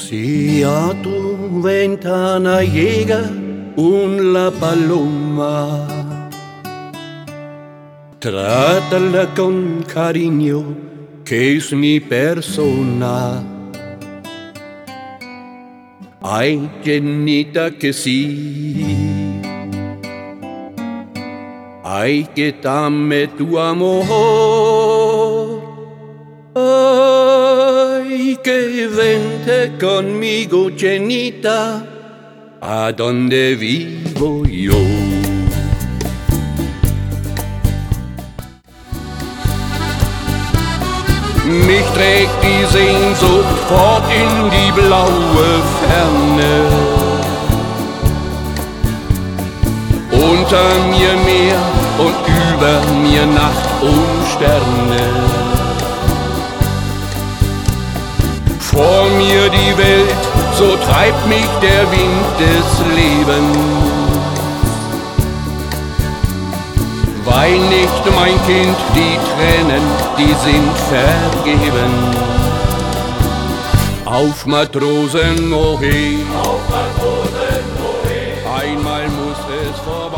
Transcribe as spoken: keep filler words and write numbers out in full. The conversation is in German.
Sia tu ventana llega un la paloma, trátala con cariño, que es mi persona. Ay, llenita que sí, ay, que dame tu amor. Ay, que vente conmigo, llenita, a donde vivo yo. Mich trägt die Sehnsucht fort in die blaue Ferne. Unter mir Meer und über mir Nacht und Sterne. Vor mir die Welt, so treibt mich der Wind des Lebens. Wein nicht, mein Kind, die Tränen, die sind vergeben. Auf Matrosen, oh hey, auf Matrosen, oh hey. Einmal muss es vorbei.